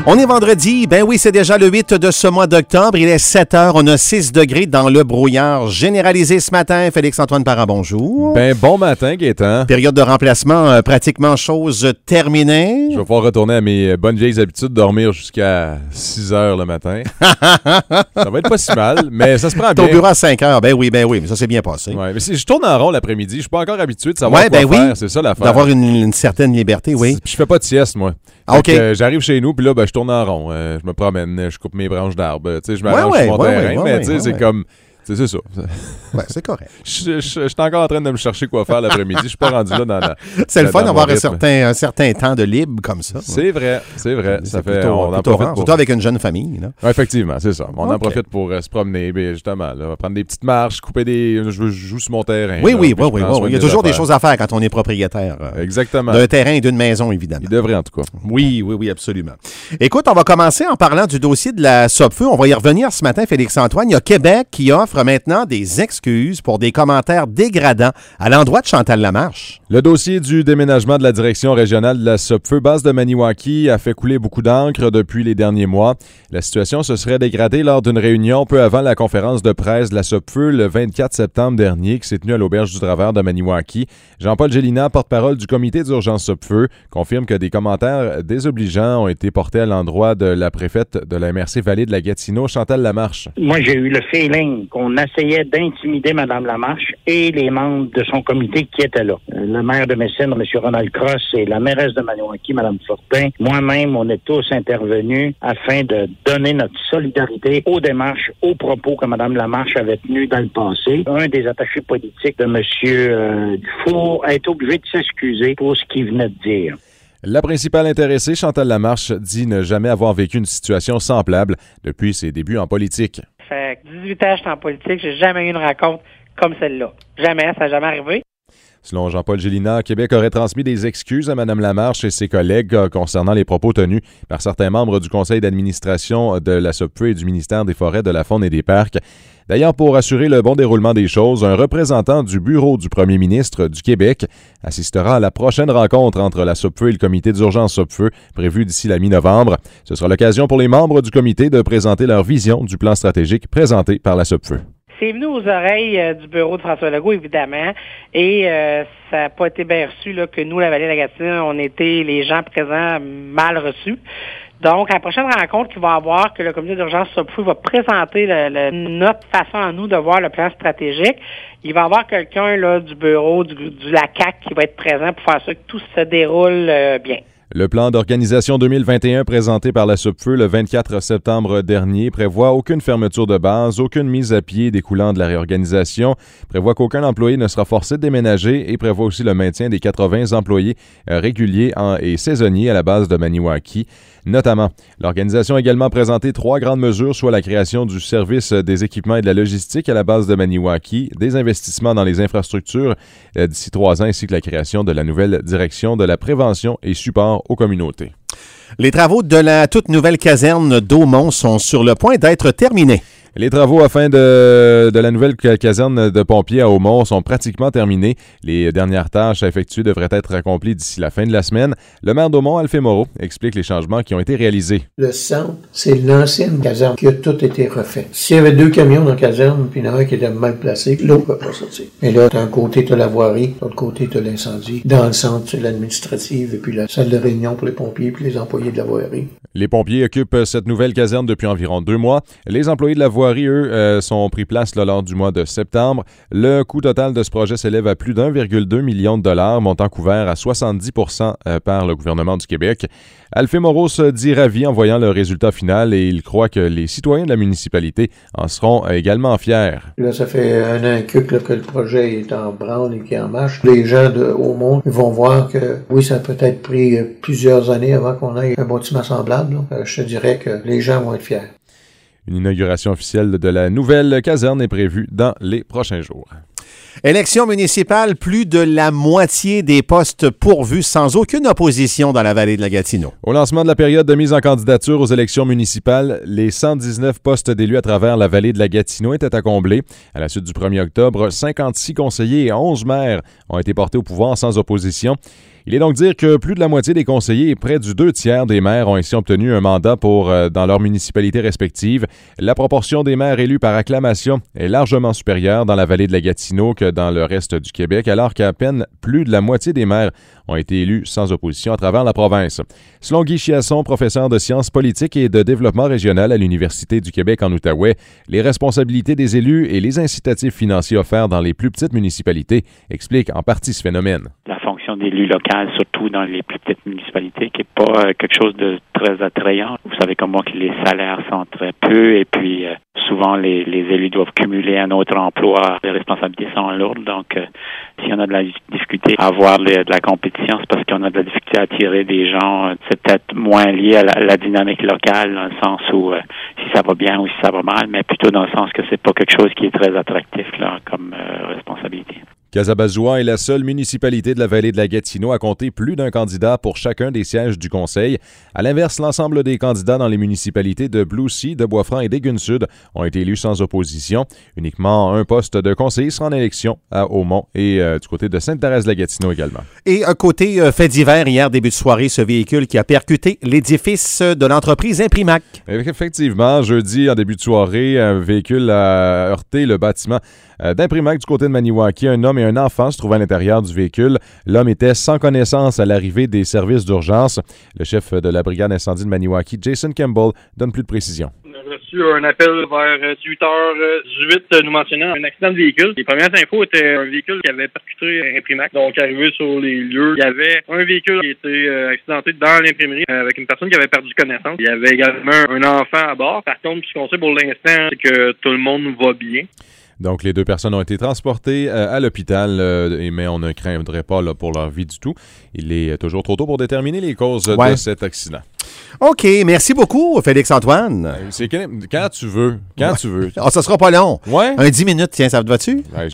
On est vendredi, ben oui, c'est déjà le 8 de ce mois d'octobre. Il est 7 heures, on a 6 degrés dans le brouillard généralisé ce matin. Félix-Antoine Parent, bonjour. Ben bon matin, Gaétan. Période de remplacement, pratiquement chose terminée. Je vais pouvoir retourner à mes bonnes vieilles habitudes, dormir jusqu'à 6 heures le matin. Ça va être pas si mal, mais ça se prend bien. T'es au bureau à 5 heures, ben oui, mais ça s'est bien passé. Ouais, mais si je tourne en rond l'après-midi, je suis pas encore habitué de savoir quoi faire, c'est ça l'affaire. D'avoir une certaine liberté, oui. Puis je fais pas de sieste, moi. Ah, OK. J'arrive chez nous, puis là, ben, je tourne en rond. Je me promène, je coupe mes branches d'arbres. Je m'arrange sur mon terrain, mais c'est comme... C'est ça. Ouais, c'est correct. Je suis encore en train de me chercher quoi faire l'après-midi. Je suis pas rendu là dans la... C'est le fun d'avoir un certain temps de libre comme ça. C'est vrai. Ça fait... on en profite surtout avec une jeune famille. Là. Ouais, effectivement, c'est ça. On en profite pour se promener, justement, là, prendre des petites marches, couper des... Je joue sur mon terrain. Oui. Il y a toujours des choses à faire quand on est propriétaire. Exactement. D'un terrain et d'une maison, évidemment. Il devrait, en tout cas. Oui, absolument. Écoute, on va commencer en parlant du dossier de la Sopfeu. On va y revenir ce matin, Félix-Antoine. Il y a Québec qui offre maintenant des excuses pour des commentaires dégradants à l'endroit de Chantal Lamarche. Le dossier du déménagement de la direction régionale de la Sopfeu, base de Maniwaki, a fait couler beaucoup d'encre depuis les derniers mois. La situation se serait dégradée lors d'une réunion peu avant la conférence de presse de la Sopfeu le 24 septembre dernier qui s'est tenue à l'Auberge du Draveur de Maniwaki. Jean-Paul Gélina, porte-parole du comité d'urgence Sopfeu, confirme que des commentaires désobligeants ont été portés à l'endroit de la préfète de la MRC Vallée de la Gatineau, Chantal Lamarche. Moi, j'ai eu le feeling qu'on essayait d'intimider Mme Lamarche et les membres de son comité qui étaient là. Le maire de Messine, M. Ronald Cross, et la mairesse de Maniwaki, Mme Fortin, moi-même, on est tous intervenus afin de donner notre solidarité aux démarches, aux propos que Mme Lamarche avait tenus dans le passé. Un des attachés politiques de M. Dufour a été obligé de s'excuser pour ce qu'il venait de dire. La principale intéressée, Chantal Lamarche, dit ne jamais avoir vécu une situation semblable depuis ses débuts en politique. Ça fait 18 ans que je suis en politique, j'ai jamais eu une rencontre comme celle-là. Jamais, ça n'a jamais arrivé. Selon Jean-Paul Gélina, Québec aurait transmis des excuses à Mme Lamarche et ses collègues concernant les propos tenus par certains membres du conseil d'administration de la Sopfeu et du ministère des Forêts, de la Faune et des Parcs. D'ailleurs, pour assurer le bon déroulement des choses, un représentant du bureau du premier ministre du Québec assistera à la prochaine rencontre entre la Sopfeu et le comité d'urgence Sopfeu, prévue d'ici la mi-novembre. Ce sera l'occasion pour les membres du comité de présenter leur vision du plan stratégique présenté par la Sopfeu. C'est venu aux oreilles du bureau de François Legault, évidemment, et ça n'a pas été bien reçu là, que nous, la Vallée de la Gatineau, on était les gens présents mal reçus. Donc, à la prochaine rencontre qu'il va avoir, que le comité d'urgence Sopfeu va présenter notre façon à nous de voir le plan stratégique, il va y avoir quelqu'un là du bureau du la CAQ qui va être présent pour faire ça que tout se déroule bien. Le plan d'organisation 2021 présenté par la Sopfeu le 24 septembre dernier prévoit aucune fermeture de base, aucune mise à pied découlant de la réorganisation, prévoit qu'aucun employé ne sera forcé de déménager et prévoit aussi le maintien des 80 employés réguliers et saisonniers à la base de Maniwaki. Notamment, l'organisation a également présenté 3 grandes mesures, soit la création du service des équipements et de la logistique à la base de Maniwaki, des investissements dans les infrastructures d'ici 3 ans, ainsi que la création de la nouvelle direction de la prévention et support aux communautés. Les travaux de la toute nouvelle caserne d'Aumont sont sur le point d'être terminés. Les travaux afin de la nouvelle caserne de pompiers à Aumont sont pratiquement terminés. Les dernières tâches à effectuer devraient être accomplies d'ici la fin de la semaine. Le maire d'Aumont, Alphée Moreau, explique les changements qui ont été réalisés. Le centre, c'est l'ancienne caserne qui a tout été refait. S'il y avait 2 camions dans la caserne, puis il y en a un qui était mal placé, l'autre ne peut pas sortir. Mais là, d'un côté, tu as la voirie, de l'autre côté, tu as l'incendie. Dans le centre, c'est l'administrative, et puis la salle de réunion pour les pompiers puis les employés de la voirie. Les pompiers occupent cette nouvelle caserne depuis environ 2 mois. Les employés de la voirie, eux, sont pris place là, lors du mois de septembre. Le coût total de ce projet s'élève à plus d'1,2 million de dollars, montant couvert à 70% par le gouvernement du Québec. Alphée Moreau se dit ravi en voyant le résultat final et il croit que les citoyens de la municipalité en seront également fiers. Là, ça fait 1 an et quelques que le projet est en branle et qu'il est en marche. Les gens de Aumont vont voir que, oui, ça a peut-être pris plusieurs années avant qu'on ait un bâtiment semblable. Je te dirais que les gens vont être fiers. Une inauguration officielle de la nouvelle caserne est prévue dans les prochains jours. Élection municipale, plus de la moitié des postes pourvus sans aucune opposition dans la vallée de la Gatineau. Au lancement de la période de mise en candidature aux élections municipales, les 119 postes d'élus à travers la vallée de la Gatineau étaient à combler. À la suite du 1er octobre, 56 conseillers et 11 maires ont été portés au pouvoir sans opposition. Il est donc dire que plus de la moitié des conseillers et près du 2/3 des maires ont ainsi obtenu un mandat dans leur municipalité respective. La proportion des maires élus par acclamation est largement supérieure dans la vallée de la Gatineau que dans le reste du Québec, alors qu'à peine plus de la moitié des maires ont été élus sans opposition à travers la province. Selon Guy Chiasson, professeur de sciences politiques et de développement régional à l'Université du Québec en Outaouais, les responsabilités des élus et les incitatifs financiers offerts dans les plus petites municipalités expliquent en partie ce phénomène. La fonction d'élu local, surtout dans les plus petites municipalités, qui n'est pas quelque chose de très attrayant. Vous savez comme moi que les salaires sont très peu et puis souvent les élus doivent cumuler un autre emploi. Les responsabilités sont lourdes, donc si on a de la difficulté à avoir de la compétition, c'est parce qu'on a de la difficulté à attirer des gens. C'est peut-être moins lié à la dynamique locale, dans le sens où si ça va bien ou si ça va mal, mais plutôt dans le sens que c'est pas quelque chose qui est très attractif là comme responsabilité. Kazabazoua est la seule municipalité de la vallée de la Gatineau à compter plus d'un candidat pour chacun des sièges du conseil. À l'inverse, l'ensemble des candidats dans les municipalités de Bloussy, de Bois-Franc et d'Aigunes-Sud ont été élus sans opposition. Uniquement un poste de conseiller sera en élection à Aumont et du côté de Sainte-Thérèse-de-la-Gatineau également. Et côté fait divers, hier, début de soirée, ce véhicule qui a percuté l'édifice de l'entreprise Imprimac. Effectivement, jeudi, en début de soirée, un véhicule a heurté le bâtiment d'Imprimac du côté de Maniwaki. Un homme et un enfant se trouvaient à l'intérieur du véhicule. L'homme était sans connaissance à l'arrivée des services d'urgence. Le chef de la brigade incendie de Maniwaki, Jason Campbell, donne plus de précisions. On a reçu un appel vers 18h18 nous mentionnant un accident de véhicule. Les premières infos étaient un véhicule qui avait percuté Imprimac. Donc, arrivé sur les lieux, il y avait un véhicule qui était accidenté dans l'imprimerie avec une personne qui avait perdu connaissance. Il y avait également un enfant à bord. Par contre, ce qu'on sait pour l'instant, c'est que tout le monde va bien. Donc, les deux personnes ont été transportées à l'hôpital, mais on ne craindrait pas là, pour leur vie du tout. Il est toujours trop tôt pour déterminer les causes de cet accident. OK, merci beaucoup, Félix-Antoine. C'est quand tu veux. Quand tu veux. Ça sera pas long. Ouais. Un 10 minutes, tiens, ça te va-tu? Ouais,